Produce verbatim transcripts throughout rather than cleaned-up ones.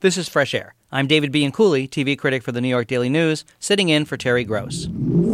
This is Fresh Air. I'm David Bianculli, T V critic for the New York Daily News, sitting in for Terry Gross.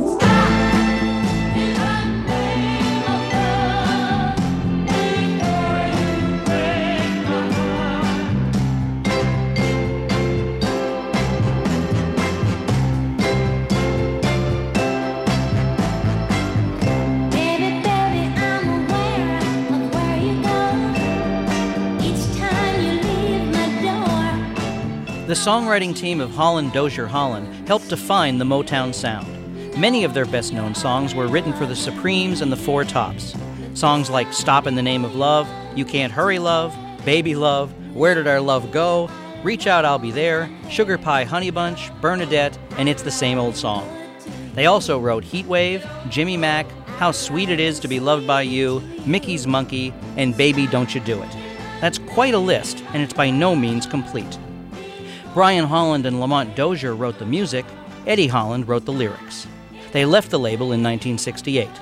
The songwriting team of Holland Dozier Holland helped define the Motown sound. Many of their best-known songs were written for the Supremes and the Four Tops. Songs like Stop in the Name of Love, You Can't Hurry Love, Baby Love, Where Did Our Love Go, Reach Out I'll Be There, Sugar Pie Honey Bunch, Bernadette, and It's the Same Old Song. They also wrote Heatwave, Jimmy Mack, How Sweet It Is to Be Loved by You, Mickey's Monkey, and Baby Don't You Do It. That's quite a list, and it's by no means complete. Brian Holland and Lamont Dozier wrote the music. Eddie Holland wrote the lyrics. They left the label in nineteen sixty-eight.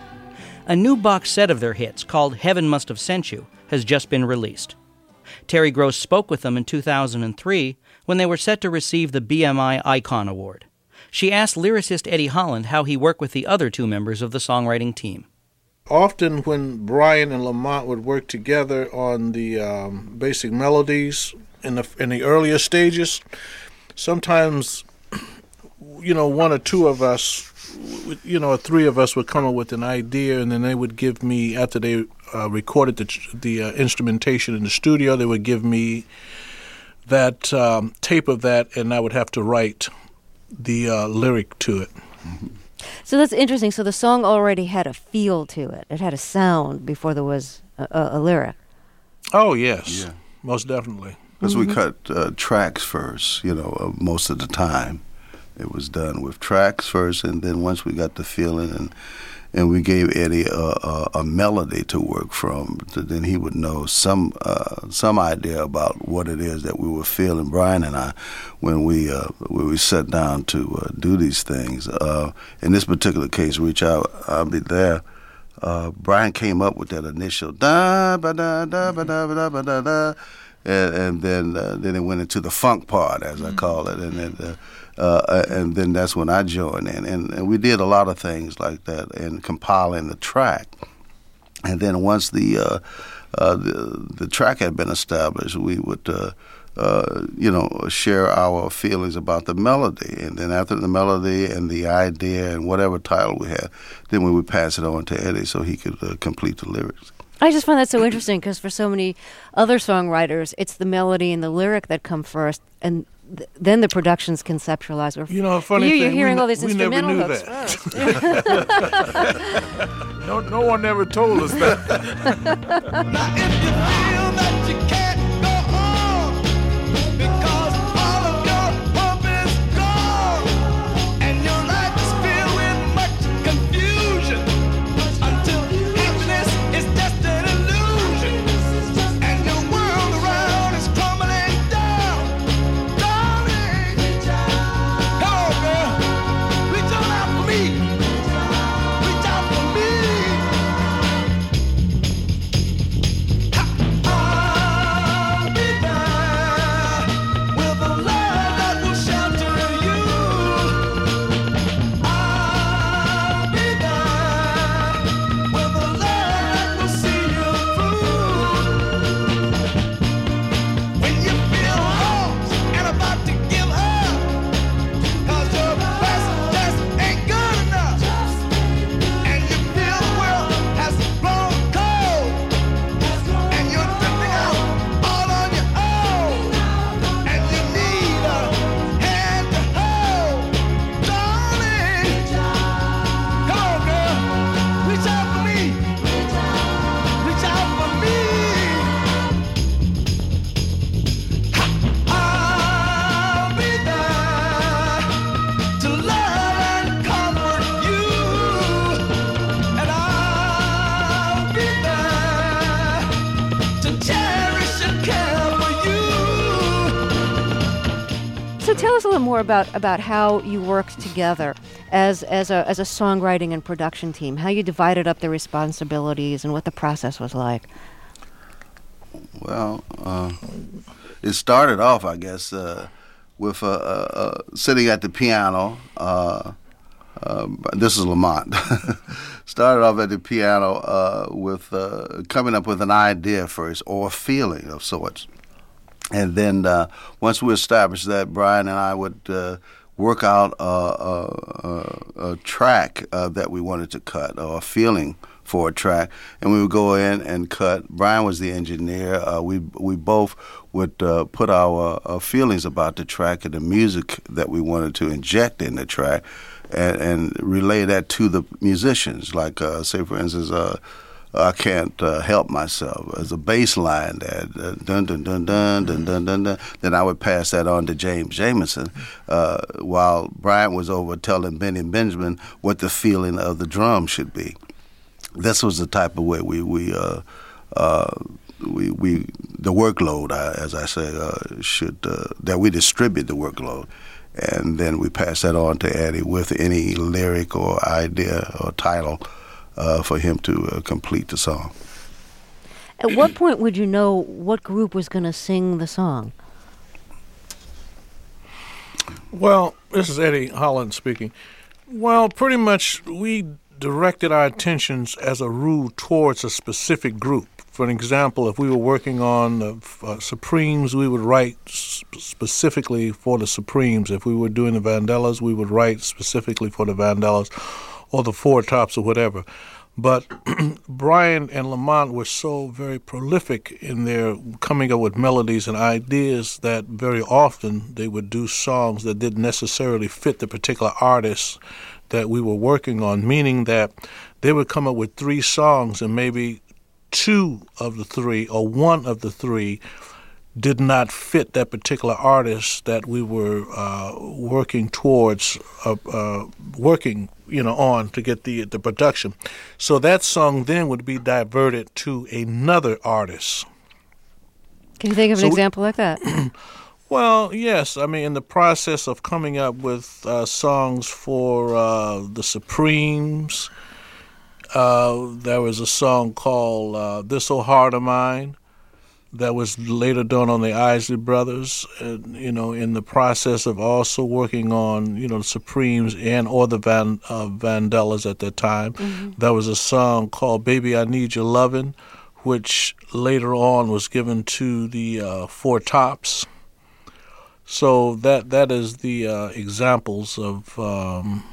A new box set of their hits, called Heaven Must Have Sent You, has just been released. Terry Gross spoke with them in two thousand three when they were set to receive the B M I Icon Award. She asked lyricist Eddie Holland how he worked with the other two members of the songwriting team. Often when Brian and Lamont would work together on the um, basic melodies, in the in the earlier stages, sometimes, you know, one or two of us, you know, or three of us would come up with an idea, and then they would give me, after they uh, recorded the the uh, instrumentation in the studio, they would give me that um, tape of that, and I would have to write the uh, lyric to it. Mm-hmm. So that's interesting. So the song already had a feel to it. It had a sound before there was a, a, a lyric. Oh, yes. Yeah. Most definitely. Because Mm-hmm. we cut uh, tracks first, you know, uh, most of the time. It was done with tracks first, and then once we got the feeling, and and we gave Eddie a, a, a melody to work from, to, then he would know some uh, some idea about what it is that we were feeling, Brian and I, when we uh, when we sat down to uh, do these things. Uh, in this particular case, Reach Out, I'll Be There. Uh, Brian came up with that initial da ba da da ba da ba da ba da da. And, and then uh, then it went into the funk part, as I call it, and then uh, uh, and then that's when I joined in, and, and we did a lot of things like that, and compiling the track. And then once the uh, uh, the, the track had been established, we would uh, uh, you know share our feelings about the melody, and then after the melody and the idea and whatever title we had, then we would pass it on to Eddie so he could uh, complete the lyrics. I just find that so interesting because for so many other songwriters, it's the melody and the lyric that come first, and th- then the production's conceptualized. Or You know, a funny you, thing, you're hearing we, all these we instrumental never knew hooks that. first. no, no one ever told us that. Now if you feel that you can't go on because all of your hope is gone and your life is filled with much confusion until happiness is just an illusion and your world around is crumbling down, darling, come on girl, reach on out for me, reach out for me. I'll be there with a love that will shelter you. I'll be there with a love that will see you through. When you feel lost and about to give up, 'cause your best just ain't good enough, and you feel the world has grown cold, and you're drifting out all on your own, and you need a hand to hold, darling. Come on, girl, reach out for me, reach out for me. I'll be there to love and comfort you, and I'll be there to cherish and care for you. So tell us a little more about, about how you worked together as as a as a songwriting and production team, how you divided up the responsibilities and what the process was like. Well, uh, it started off, I guess, uh, with uh, uh, uh, sitting at the piano. Uh, uh, this is Lamont. Started off at the piano uh, with uh, coming up with an idea first, or a feeling of sorts. And then uh, once we established that, Brian and I would uh, work out a, a, a track uh, that we wanted to cut, or a feeling for a track, and we would go in and cut. Brian was the engineer. Uh, we we both would uh, put our uh, feelings about the track and the music that we wanted to inject in the track, and, and relay that to the musicians. Like, uh, say, for instance, uh, I Can't uh, Help Myself as a bass line that uh, dun dun dun dun dun dun dun dun. Then I would pass that on to James Jamerson, uh, while Brian was over telling Benny Benjamin what the feeling of the drum should be. This was the type of way we we uh, uh, we we the workload, uh, as I say, uh, should uh, that we distribute the workload, and then we pass that on to Eddie with any lyric or idea or title uh, for him to uh, complete the song. At what point would you know what group was going to sing the song? Well, this is Eddie Holland speaking. Well, pretty much we directed our attentions as a rule towards a specific group. For an example, if we were working on the uh, Supremes, we would write sp- specifically for the Supremes. If we were doing the Vandellas, we would write specifically for the Vandellas or the Four Tops or whatever. But Brian and Lamont were so very prolific in their coming up with melodies and ideas that very often they would do songs that didn't necessarily fit the particular artists that we were working on, meaning that they would come up with three songs and maybe two of the three or one of the three did not fit that particular artist that we were uh, working towards, uh, uh, working, you know, on to get the the production. So that song then would be diverted to another artist. Can you think of an So we- example like that? Well, yes. I mean, in the process of coming up with uh, songs for uh, the Supremes, uh, there was a song called uh, This Old Heart of Mine that was later done on the Isley Brothers. And, you know, in the process of also working on, you know, the Supremes and or the Van, uh, Vandellas at that time, mm-hmm. there was a song called Baby I Need Your Lovin', which later on was given to the uh, Four Tops. So that that is the uh, examples of um,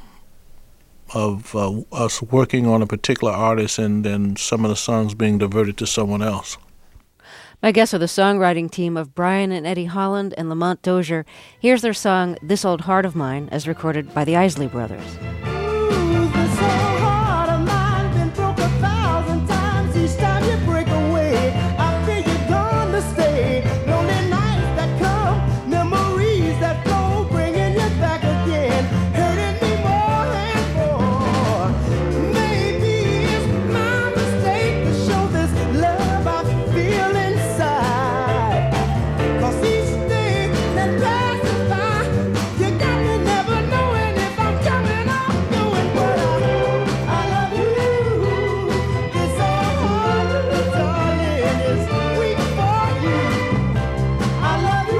of uh, us working on a particular artist and then some of the songs being diverted to someone else. My guests are the songwriting team of Brian and Eddie Holland and Lamont Dozier. Here's their song, This Old Heart of Mine, as recorded by the Isley Brothers. Ooh, this old heart of mine been broke a thousand times. Each time you break away, I feel you're gone to stay. Lonely nights that come, memories that flow, bringing you back again, hurting me more and more. Maybe it's my mistake to show this love I feel inside. 'Cause each day that passes by, you got me never knowing if I'm coming or doing what I I love you. This old heart, darling, is weak for you. I love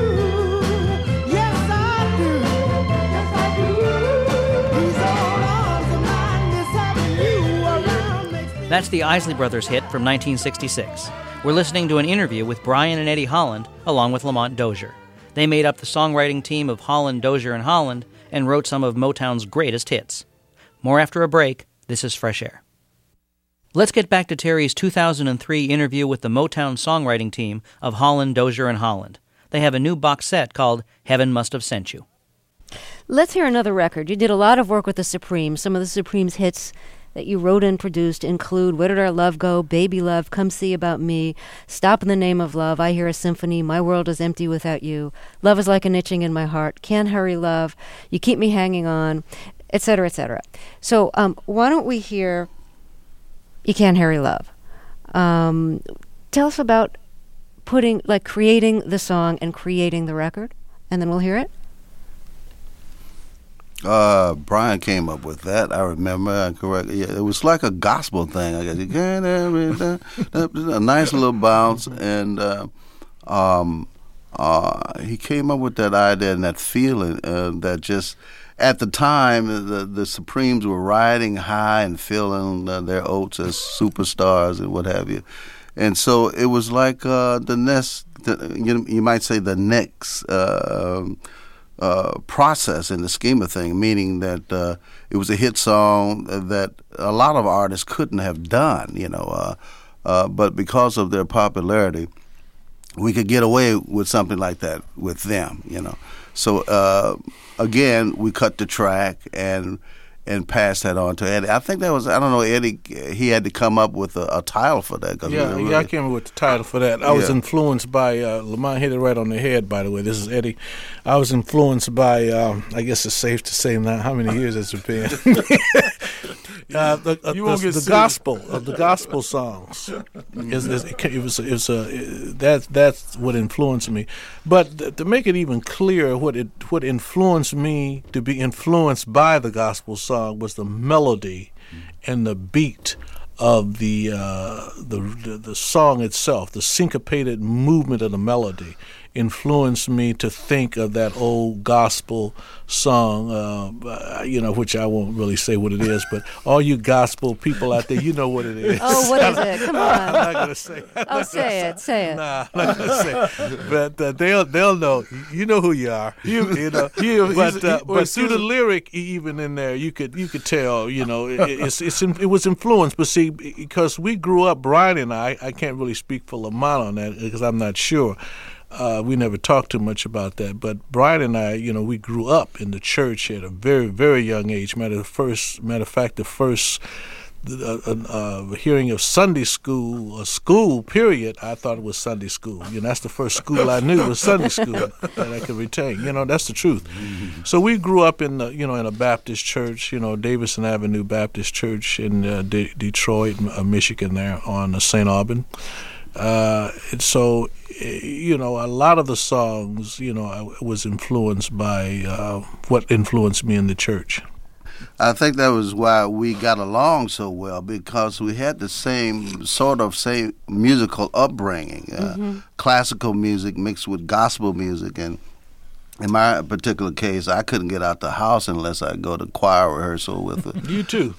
you. Yes, I do. Yes, I do. These old arms of mine, miss having you around makes me. That's the Isley Brothers hit from nineteen sixty-six. We're listening to an interview with Brian and Eddie Holland, along with Lamont Dozier. They made up the songwriting team of Holland, Dozier, and Holland, and wrote some of Motown's greatest hits. More after a break. This is Fresh Air. Let's get back to Terry's two thousand three interview with the Motown songwriting team of Holland, Dozier, and Holland. They have a new box set called Heaven Must Have Sent You. Let's hear another record. You did a lot of work with the Supremes. Some of the Supremes hits that you wrote and produced include Where Did Our Love Go?, Baby Love, Come See About Me, Stop in the Name of Love, I Hear a Symphony, My World is Empty Without You, Love is Like an Itching in My Heart, Can't Hurry Love, You Keep Me Hanging On, et cetera, et cetera. So um, why don't we hear You Can't Hurry Love? Um, tell us about putting, like creating the song and creating the record, and then we'll hear it. Uh, Brian came up with that. I remember. I correct. Yeah, it was like a gospel thing. I guess you can't have it, uh, uh, a nice little bounce, and uh, um, uh, he came up with that idea and that feeling uh, that just at the time the the Supremes were riding high and feeling uh, their oats as superstars and what have you, and so it was like uh, the next, the, you, you might say the next uh, uh, process in the scheme of things, meaning that uh, it was a hit song that a lot of artists couldn't have done, you know, uh, uh, but because of their popularity, we could get away with something like that with them, you know. So uh, again, we cut the track and and passed that on to Eddie. I think that was, I don't know, Eddie, he had to come up with a, a title for that. Cause Yeah, really, yeah, I came up with the title for that. I was Yeah. influenced by, uh, Lamont hit it right on the head, by the way. This is Eddie. I was influenced by, um, I guess it's safe to say now, how many years has it been? uh, the uh, You won't the, get the sued. gospel, of the gospel songs. Is, is, it, ca- it was, it was, uh, that's, that's what influenced me. But th- to make it even clearer, what it what influenced me to be influenced by the gospel song was the melody and the beat of the, uh, the the the song itself. The syncopated movement of the melody influenced me to think of that old gospel song, uh, you know, which I won't really say what it is, but all you gospel people out there, you know what it is. Oh, what is it? Come I'm on. not gonna say. Oh, say it. Say it. Nah, I'm not gonna say. But uh, they'll they'll know. You know who you are. You, you know. You- but he's- uh, he- but excuse through the me. lyric, e- even in there, you could you could tell. You know, it, it's it's it was influenced. But see, because we grew up, Brian and I. I can't really speak for Lamont on that because I'm not sure. Uh, we never talked too much about that, but Brian and I, you know, we grew up in the church at a very, very young age. Matter of first, matter of fact, the first uh, uh, uh, hearing of Sunday school, a school period, I thought it was Sunday school. You know, that's the first school I knew was Sunday school that I could retain. You know, that's the truth. So we grew up in, the, you know, in a Baptist church, you know, Davison Avenue Baptist Church in uh, De- Detroit, uh, Michigan, there on uh, Saint Aubin. Uh, and so, eh, you know, a lot of the songs, you know, I was influenced by uh, what influenced me in the church. I think that was why we got along so well, because we had the same sort of same musical upbringing, uh, Mm-hmm. classical music mixed with gospel music. And in my particular case, I couldn't get out the house unless I go to choir rehearsal with her. You too.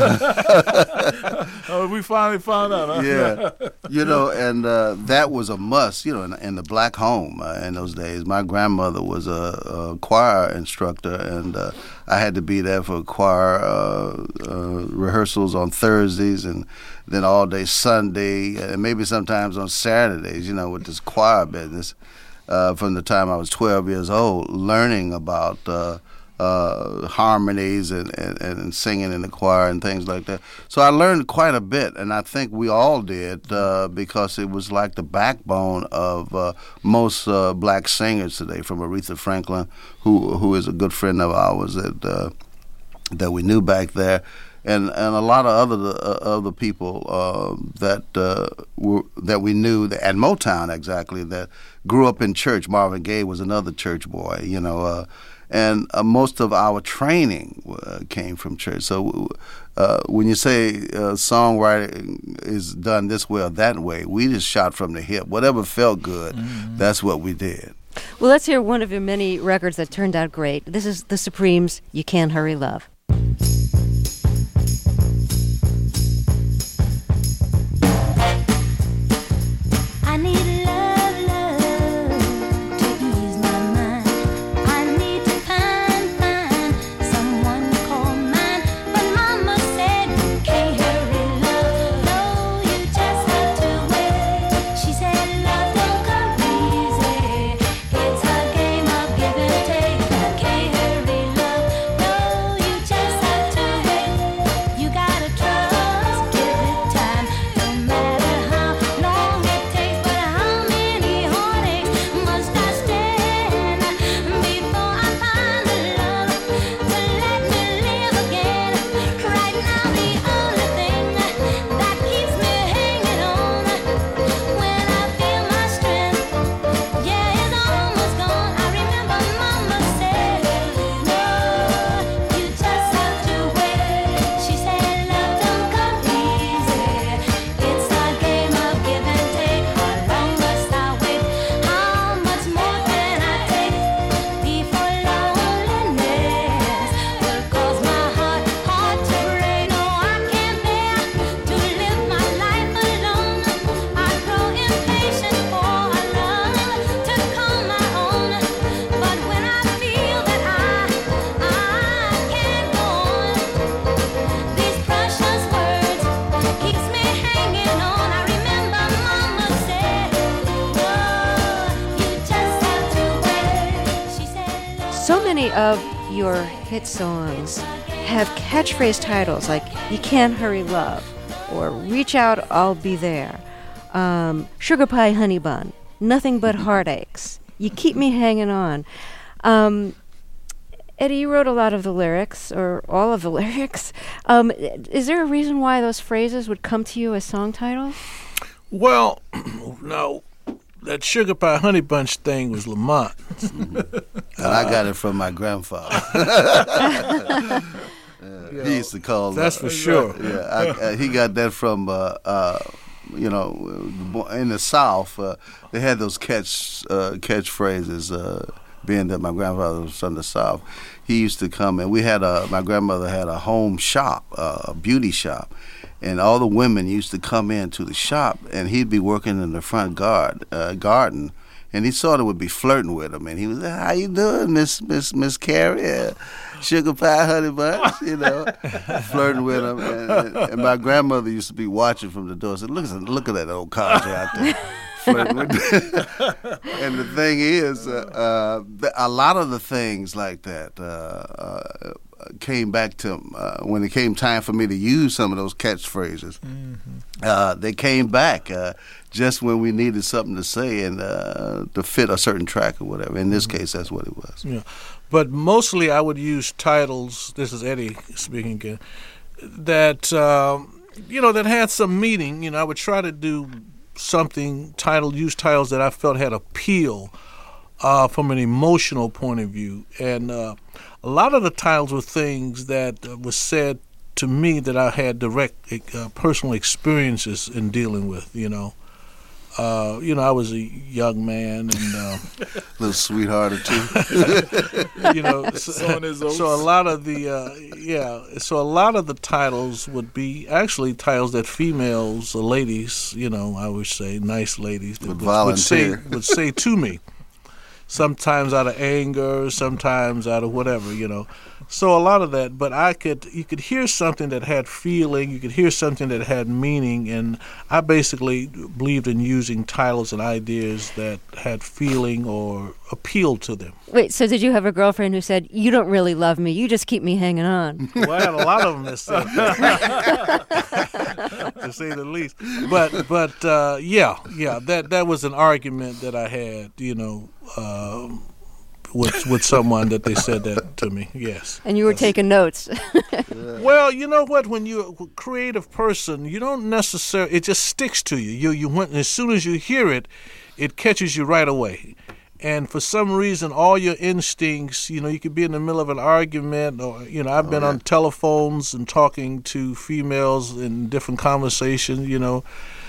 Oh, we finally found out. Huh? Yeah, you know, and uh, that was a must, you know, in, in the black home uh, in those days. My grandmother was a, a choir instructor, and uh, I had to be there for choir uh, uh, rehearsals on Thursdays, and then all day Sunday, and maybe sometimes on Saturdays, you know, with this choir business. Uh, from the time I was twelve years old, learning about uh, uh, harmonies and, and, and singing in the choir and things like that. So I learned quite a bit, and I think we all did uh, because it was like the backbone of uh, most uh, black singers today, from Aretha Franklin, who who is a good friend of ours that uh, that we knew back there. And and a lot of other uh, other people uh, that uh, were that we knew at Motown exactly that grew up in church. Marvin Gaye was another church boy, you know, uh, and uh, most of our training uh, came from church. So uh, when you say uh, songwriting is done this way or that way, we just shot from the hip. Whatever felt good, mm-hmm. that's what we did. Well, let's hear one of your many records that turned out great. This is the Supremes' "You Can't Hurry Love." I need love, love to ease my mind. I need to find, find someone to call mine. But Mama said you can't hurry love. No, you just have to wait. She said love don't come easy. It's a game of give and take. You can't hurry love. No, you just So many of your hit songs have catchphrase titles like "You Can't Hurry Love" or "Reach Out, I'll Be There," um, "Sugar Pie Honey Bun," "Nothing But Heartaches," "You Keep Me Hanging On." Um, Eddie, you wrote a lot of the lyrics, or all of the lyrics. Um, is there a reason why those phrases would come to you as song titles? Well, no, that Sugar Pie Honey Bunch thing was Lamont. And I got it from my grandfather. Uh, he used to call. That's uh, for sure. Yeah, I, uh, he got that from. Uh, uh, you know, in the South, uh, they had those catch uh, catchphrases. Uh, being that my grandfather was from the South, he used to come and we had a. My grandmother had a home shop, uh, a beauty shop, and all the women used to come into the shop, and he'd be working in the front guard uh, garden. And he sort of would be flirting with them, and he was like, "How you doing, Miss Miss Miss Carrie? Uh, Sugar Pie Honey Bunch," you know, flirting with him. And, and, and my grandmother used to be watching from the door. Said, "Look, look at that old codger out there flirting with." And the thing is, uh, uh, a lot of the things like that uh, uh, came back to uh, when it came time for me to use some of those catchphrases. Mm-hmm. Uh, they came back. Uh, Just when we needed something to say and uh, to fit a certain track or whatever. In this case, that's what it was. Yeah, but mostly I would use titles. This is Eddie speaking again. That um, you know that had some meaning. You know, I would try to do something title, use titles that I felt had appeal uh, from an emotional point of view. And uh, a lot of the titles were things that uh, was said to me that I had direct uh, personal experiences in dealing with. You know. Uh, you know, I was a young man and uh, a little sweetheart or two. You know, so, so a lot of the uh, yeah, so a lot of the titles would be actually titles that females or ladies, you know, I would say nice ladies would, would, would say volunteer. would say to me. Sometimes out of anger, sometimes out of whatever, you know. So a lot of that, but I could, you could hear something that had feeling, you could hear something that had meaning, and I basically believed in using titles and ideas that had feeling or appealed to them. Wait, so did you have a girlfriend who said, "You don't really love me, you just keep me hanging on"? Well, I had a lot of them that said that, to say the least. But, but uh, yeah, yeah, that that was an argument that I had, you know, um, with with someone that they said that to me. Yes. And you were taking notes. Well, you know what? When you're a creative person, you don't necessarily. It just sticks to you. You you went as soon as you hear it, it catches you right away. And for some reason, all your instincts, you know, you could be in the middle of an argument, or you know, I've been Oh, yeah. on telephones and talking to females in different conversations, you know.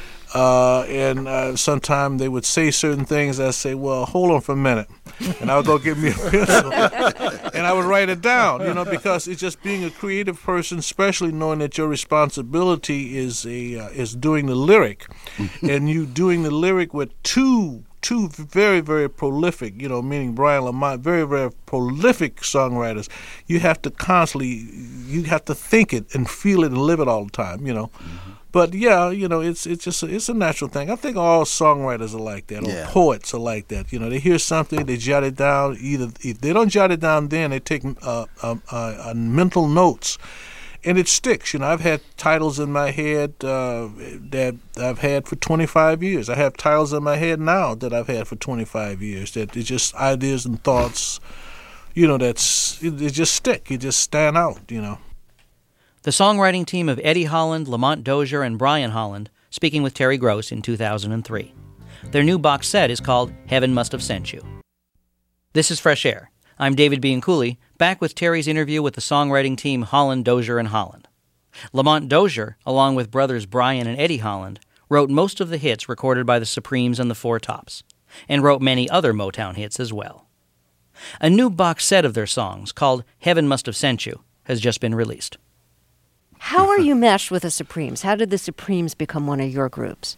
Uh, and uh, sometimes they would say certain things. I'd say, "Well, hold on for a minute," and I would go get me a pencil, and I would write it down. You know, because it's just being a creative person, especially knowing that your responsibility is a uh, is doing the lyric, and you doing the lyric with two two very very prolific, you know, meaning Brian Lamont, very very prolific songwriters. You have to constantly, you have to think it and feel it and live it all the time. You know. Mm-hmm. But yeah, you know, it's it's just a, it's a natural thing. I think all songwriters are like that, or Yeah. poets are like that. You know, they hear something, they jot it down. Either if they don't jot it down, then they take uh, uh, uh, uh, mental notes, and it sticks. You know, I've had titles in my head uh, that I've had for twenty-five years. I have titles in my head now that I've had for twenty-five years. That it's just ideas and thoughts. You know, that's it, it just stick. It just stand out. You know. The songwriting team of Eddie Holland, Lamont Dozier, and Brian Holland speaking with Terry Gross in two thousand three. Their new box set is called Heaven Must Have Sent You. This is Fresh Air. I'm David Bianculli, back with Terry's interview with the songwriting team Holland, Dozier, and Holland. Lamont Dozier, along with brothers Brian and Eddie Holland, wrote most of the hits recorded by the Supremes and the Four Tops, and wrote many other Motown hits as well. A new box set of their songs, called Heaven Must Have Sent You, has just been released. How are you matched with the Supremes? How did the Supremes become one of your groups?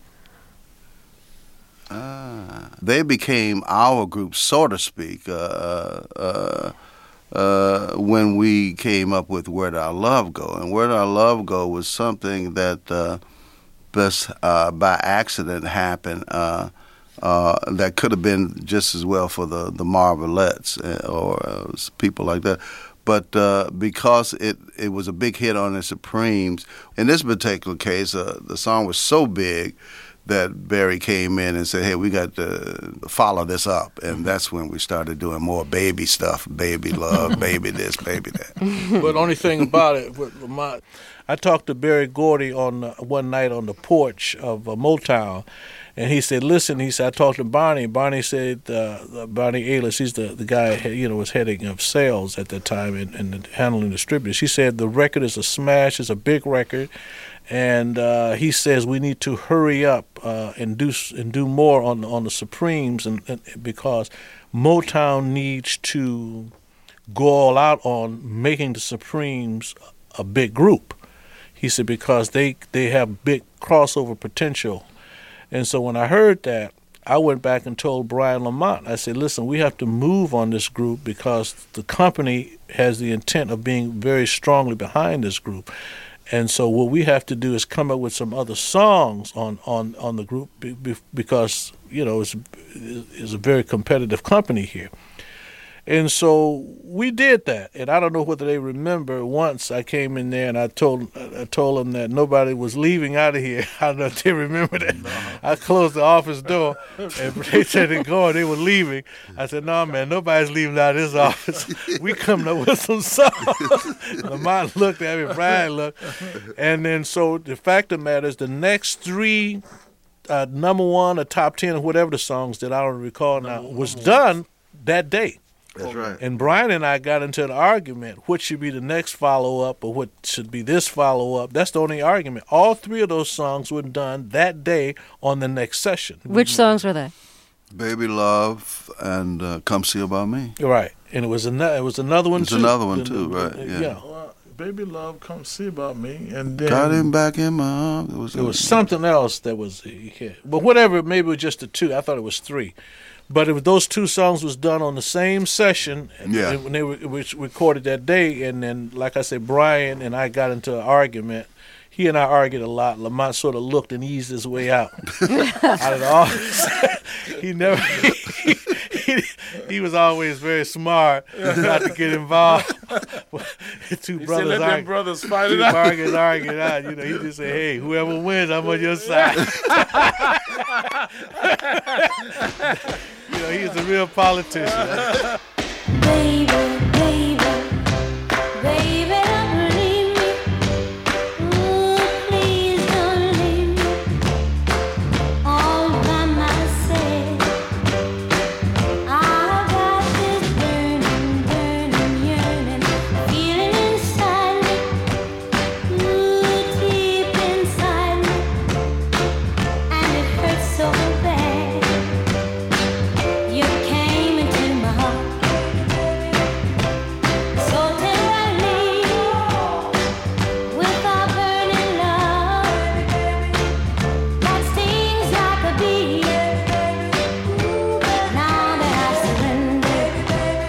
Ah, they became our group, so to speak, uh, uh, uh, when we came up with Where'd Our Love Go? And Where'd Our Love Go was something that uh, just uh, by accident happened. Uh, uh, that could have been just as well for the the Marvelettes uh, or uh, people like that. But uh, because it, it was a big hit on the Supremes, in this particular case, uh, the song was so big that Barry came in and said, hey, we got to follow this up. And that's when we started doing more baby stuff, baby love, baby this, baby that. But only thing about it, with Lamont, I talked to Berry Gordy on uh, one night on the porch of uh, Motown, and he said, listen, he said, I talked to Barney. Barney said, uh, Barney Aylis, he's the, the guy, you know, was heading of sales at that time and, and handling distributors. He said, the record is a smash, it's a big record. And uh, he says we need to hurry up uh, and do and do more on on the Supremes, and, and because Motown needs to go all out on making the Supremes a big group. He said because they they have big crossover potential, and so when I heard that, I went back and told Brian Lamont. I said, listen, we have to move on this group because the company has the intent of being very strongly behind this group. And so what we have to do is come up with some other songs on, on, on the group be, be, because, you know, it's, it's a very competitive company here. And so we did that. And I don't know whether they remember, once I came in there and I told I told them that nobody was leaving out of here. I don't know if they remember that. No. I closed the office door and they said they're going, they were leaving. I said, no, man, nobody's leaving out of this office. We coming up with some songs. Lamont looked at me, Brian looked. And then so the fact of the matter is the next three, uh, number one or top ten or whatever the songs that I don't recall now, was done that day. That's right. And Brian and I got into an argument, what should be the next follow-up or what should be this follow-up. That's the only argument. All three of those songs were done that day on the next session. Which songs were they? Baby Love and uh, Come See About Me. Right. And it was, an- it was another one, It's too. another one, And- too, right, yeah. yeah. Well, Baby Love, Come See About Me, and then Got him back in my arms. It was, There was something else that was hit. But whatever, maybe it was just the two. I thought it was three. But it was, those two songs was done on the same session Yeah. when they were it was recorded that day. And then, like I said, Brian and I got into an argument. He and I argued a lot. Lamont sort of looked and eased his way out. out of the office. he never. He, he, he was always very smart not to get involved. two he brothers said, let them argued. brothers fight Two it out. argued, argued out. You know, he just said, "Hey, whoever wins, I'm on your side." You know, he's a real politician. Baby, baby, baby, don't leave me. Ooh, please don't leave me all by myself. I got this burning, burning yearning, feeling inside me, ooh, deep inside me, and it hurts so bad. You came into my heart so tenderly with our burning love that stings like a bee. Now that I surrender,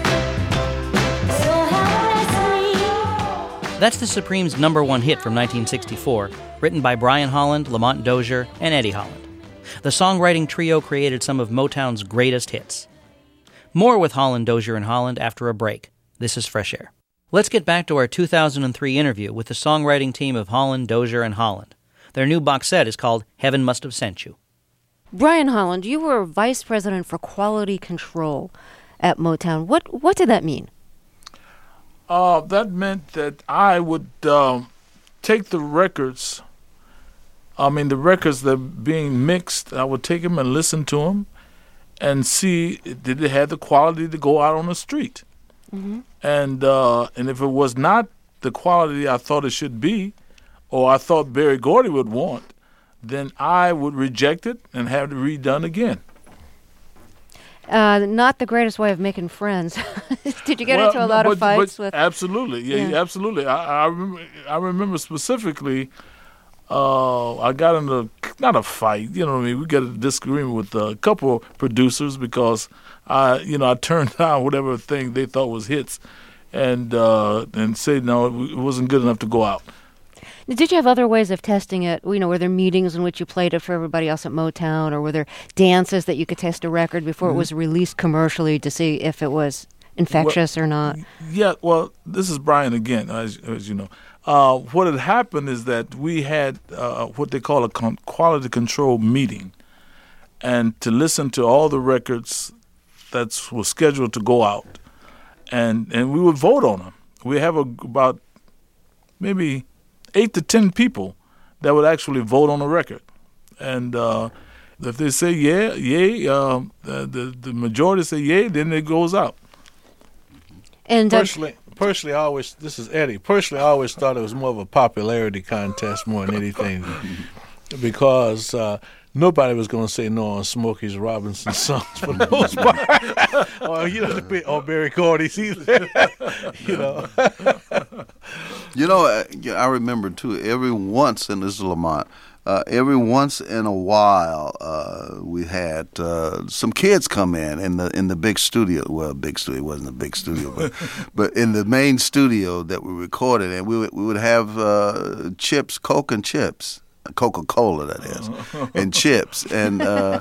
so helplessly. That's the Supremes' number one hit from nineteen sixty-four, written by Brian Holland, Lamont Dozier, and Eddie Holland. The songwriting trio created some of Motown's greatest hits. More with Holland, Dozier, and Holland after a break. This is Fresh Air. Let's get back to our two thousand three interview with the songwriting team of Holland, Dozier, and Holland. Their new box set is called Heaven Must Have Sent You. Brian Holland, you were vice president for quality control at Motown. What what did that mean? Uh, that meant that I would um, take the records, I mean, the records that are being mixed, I would take them and listen to them and see did it have the quality to go out on the street. Mm-hmm. And uh, and if it was not the quality I thought it should be, or I thought Berry Gordy would want, then I would reject it and have it redone again. Uh, not the greatest way of making friends. Did you get Well, into a no, lot but- of fights but with? Absolutely, yeah, Yeah. absolutely. I, I remember, I remember specifically. Uh, I got into not a fight, you know what I mean. We got a disagreement with a couple of producers because I, you know, I turned down whatever thing they thought was hits, and uh, and said no, it wasn't good enough to go out. Did you have other ways of testing it? You know, were there meetings in which you played it for everybody else at Motown, or were there dances that you could test a record before Mm-hmm. it was released commercially to see if it was infectious or not? Yeah, well, this is Brian again, as, as you know. Uh, what had happened is that we had uh, what they call a con- quality control meeting, and to listen to all the records that were scheduled to go out, and and we would vote on them. We have a, about maybe eight to ten people that would actually vote on a record, and uh, if they say yeah, yay, uh, the, the the majority say yay, then it goes out. And uh, Personally, personally, I always this is Eddie. Personally, I always thought it was more of a popularity contest more than anything, because uh, nobody was going to say no on Smokey Robinson songs for the most part, or you know, the bit- or Barry Gordy's either. you know, You know, uh, yeah, I remember too. Every once, and this is Lamont. Uh, every once in a while, uh, we had uh, some kids come in in the in the big studio. Well, big studio it wasn't a big studio, but but in the main studio that we recorded, and we would, we would have uh, chips, Coke and chips, Coca Cola that is, and chips, and uh,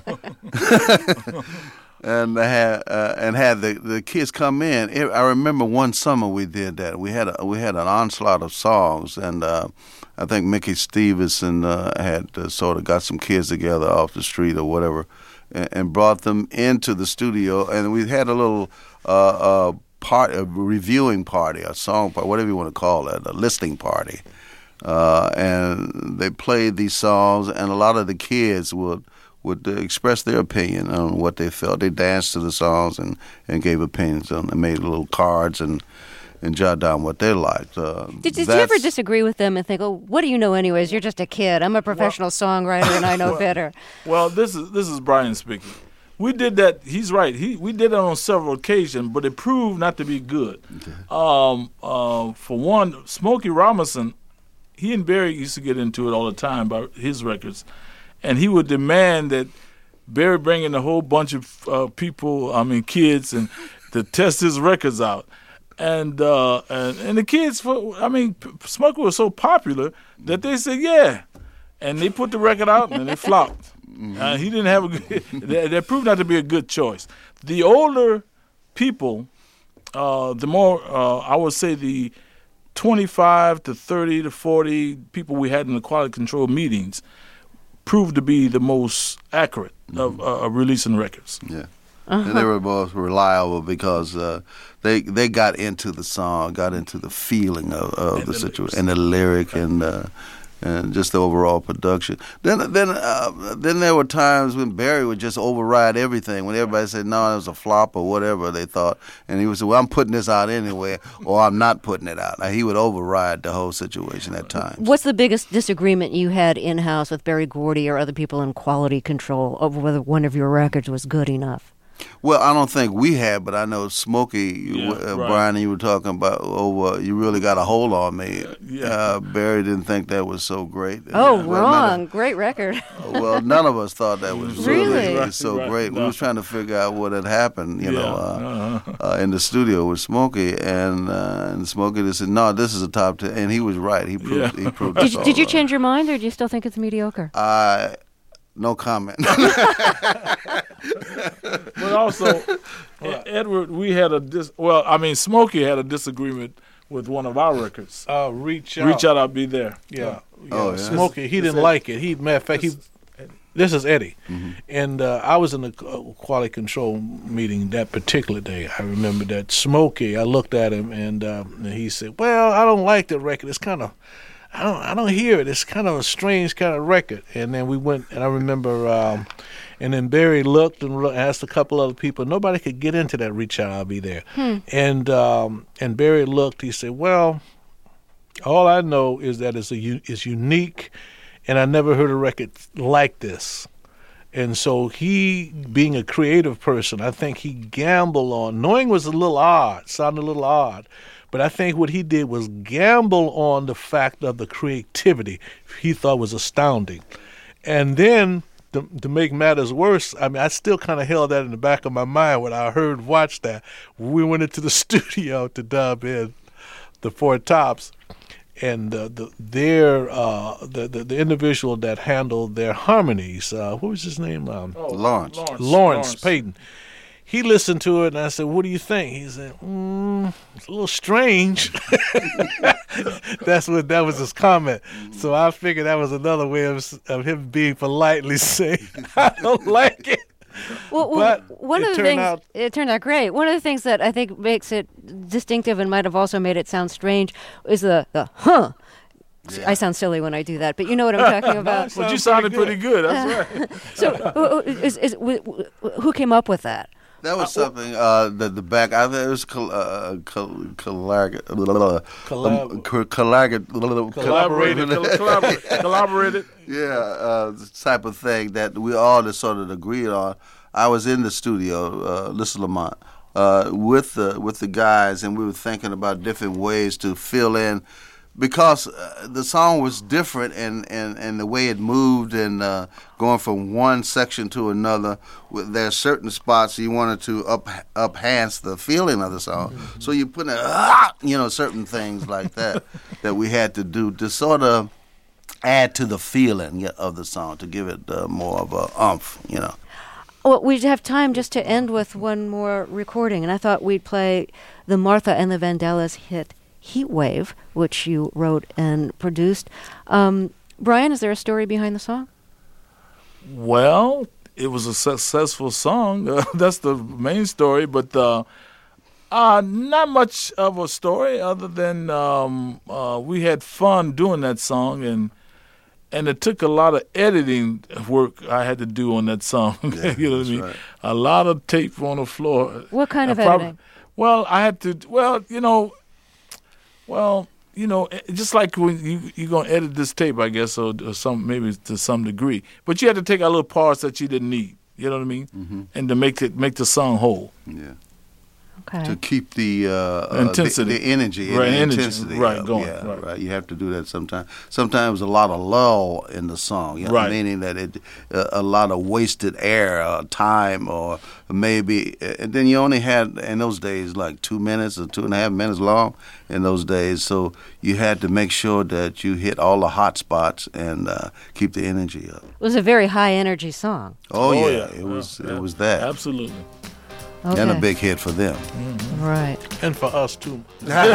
and had uh, and had the, the kids come in. I remember one summer we did that. We had a, we had an onslaught of songs, and uh, I think Mickey Stevenson uh, had uh, sort of got some kids together off the street or whatever, and, and brought them into the studio, and we had a little uh, uh, part, a reviewing party, a song party, whatever you want to call it, a listening party, uh, and they played these songs, and a lot of the kids would. would uh, express their opinion on what they felt. They danced to the songs and, and gave opinions on them, made little cards and, and jot down what they liked. Uh, did, did you ever that's- disagree with them and think, oh, what do you know anyways? You're just a kid. I'm a professional songwriter and I know better. Well, this is this is Brian speaking. We did that. He's right. He we did it on several occasions, but it proved not to be good. Um, uh, for one, Smokey Robinson, he and Barry used to get into it all the time about his records, and he would demand that Barry bring in a whole bunch of uh, people, I mean kids, and to test his records out. And uh, and and the kids, for, I mean, P- Smokey was so popular that they said yeah, and they put the record out and it flopped. Uh, he didn't have a good. that, that proved not to be a good choice. The older people, uh, the more uh, I would say the twenty-five to thirty to forty people we had in the quality control meetings proved to be the most accurate of, uh, of releasing records. Yeah. And they were most reliable because uh, they they got into the song, got into the feeling of, of And the the situation, lyrics. and the lyric, and uh, and just the overall production. Then then uh, then there were times when Barry would just override everything. When everybody said no, it was a flop or whatever they thought, and he would say, "Well, I'm putting this out anyway, or I'm not putting it out." Now, he would override the whole situation at times. What's the biggest disagreement you had in-house with Barry Gordy or other people in quality control over whether one of your records was good enough? Well, I don't think we had, but I know Smokey, Yeah, uh, right. Brian, you were talking about, oh, uh, you really got a hold on me. yeah. Uh, Barry didn't think that was so great. Oh, Uh, wrong. Great record. Well, none of us thought that was really, Really? so Right, great. We no. was trying to figure out what had happened, you Yeah, know, uh, uh-huh. uh, in the studio with Smokey, and uh, and Smokey just said, no, this is a top ten, and he was right. He proved, Yeah. he proved Did us you, all did you right. change your mind, or do you still think it's mediocre? I, no comment. But also, E- Edward, we had a dis. Well, I mean, Smokey had a disagreement with one of our records. uh, reach out. Reach out, I'll be there. Yeah. Oh, yeah. yeah. Smokey, he This- didn't this- like it. He, matter of fact, he. This is Eddie, Mm-hmm. and uh, I was in the uh, quality control meeting that particular day. I remember that Smokey. I looked at him, and, uh, and he said, "Well, I don't like the record. It's kind of, I don't, I don't hear it. It's kind of a strange kind of record." And then we went, and I remember, um, and then Barry looked and lo- asked a couple other people. Nobody could get into that Reach Out, I'll Be There. And um, and Barry looked. He said, "Well, all I know is that it's a u- it's unique, and I never heard a record like this." And so he, being a creative person, I think he gambled on, knowing it was a little odd, sounded a little odd, but I think what he did was gamble on the fact of the creativity he thought was astounding. And then, to, to make matters worse, I mean, I still kind of held that in the back of my mind when I heard, watched that. We went into the studio to dub in the Four Tops, and uh, the, their uh, the, the the individual that handled their harmonies, uh, what was his name? Um, Oh, Lawrence. Lawrence Payton. He listened to it, and I said, "What do you think?" He said, mm, "It's a little strange." That's what that was his comment. So I figured that was another way of of him being politely saying, "I don't like it." Well, well, But one it of the turned things out- it turned out great. One of the things that I think makes it distinctive and might have also made it sound strange is the the huh. I sound silly when I do that, but you know what I'm talking about. But you Sounds sounded pretty pretty good. That's right. So, uh, is, is, w- w- who came up with that? That was something uh, that the back. I think it was col- uh, col- collag- Collab- um, co- collag- Collaborated. collaborated. collaborated. Yeah, uh, the type of thing that we all just sort of agreed on. I was in the studio, uh, Lisa Lamont, uh, with the with the guys, and we were thinking about different ways to fill in, because uh, the song was different, and, and, and the way it moved, and uh, going from one section to another. With, there are certain spots you wanted to up enhance the feeling of the song, mm-hmm. so you put in, ah, you know, certain things like that that we had to do to sort of add to the feeling of the song, to give it uh, more of a umph, you know. Well, we have time just to end with one more recording, and I thought we'd play the Martha and the Vandellas hit Heat Wave, which you wrote and produced. Um, Brian, is there a story behind the song? Well, it was a successful song. Uh, that's the main story, but uh, uh, not much of a story other than um, uh, we had fun doing that song, and and it took a lot of editing work I had to do on that song. Yeah, you know what I mean? right. A lot of tape on the floor. What kind of I prob- editing? Well, I had to. Well, you know, well, you know, eh, just like when you you're gonna edit this tape, I guess, or, or some maybe to some degree. But you had to take out little parts that you didn't need. You know what I mean? Mm-hmm. And to make it make the song whole. Yeah. Okay. To keep the, uh, uh, Intensity. the, the energy, and Right, the energy, intensity, right, up. going, yeah, right. You have to do that sometimes. Sometimes a lot of lull in the song, you know, Right. meaning that it uh, a lot of wasted air, uh, time, or maybe, and then you only had in those days like two minutes or two and a half minutes long in those days, so you had to make sure that you hit all the hot spots and uh, keep the energy up. It was a very high energy song. Oh, Oh, yeah, yeah. it was Yeah. it was that, Absolutely. Okay. and a big hit for them. Right. And for us too.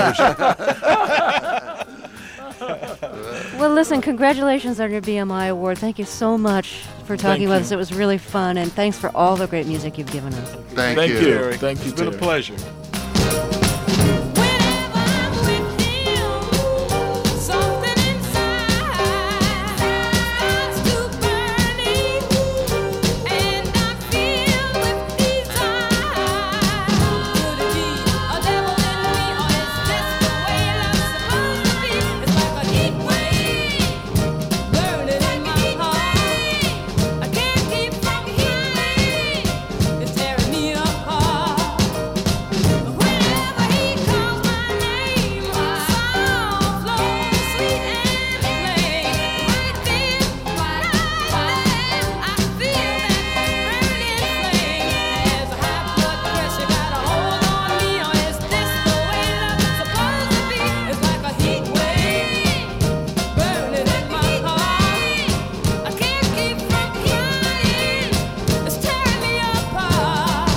Well, listen, congratulations on your B M I award. Thank you so much for talking Thank with you. us. It was really fun, and thanks for all the great music you've given us. Thank, Thank you. you. Terry. Thank you, It's been a Terry. pleasure. Whenever I'm with him, something inside starts to burning, and I feel with desire. Could it be a devil in me, or is this the way love's supposed to be? It's like a heat wave burning in my heart. I can't keep from feeling. It's tearing me apart. Whenever he calls my name, a song flows sweet and plain. Right there, right there, I feel that burning flame. Has high blood pressure got a hold on me, or is this the way love's supposed to be? It's like a heat wave burning in my heart. I can't keep from feeling. It's tearing me apart.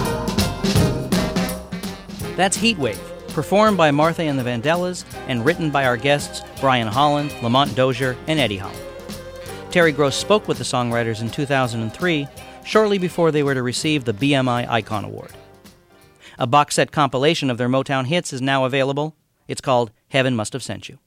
That's Heat Wave, performed by Martha and the Vandellas and written by our guests Brian Holland, Lamont Dozier, and Eddie Holland. Terry Gross spoke with the songwriters in two thousand three, shortly before they were to receive the B M I Icon Award. A box set compilation of their Motown hits is now available. It's called Heaven Must Have Sent You.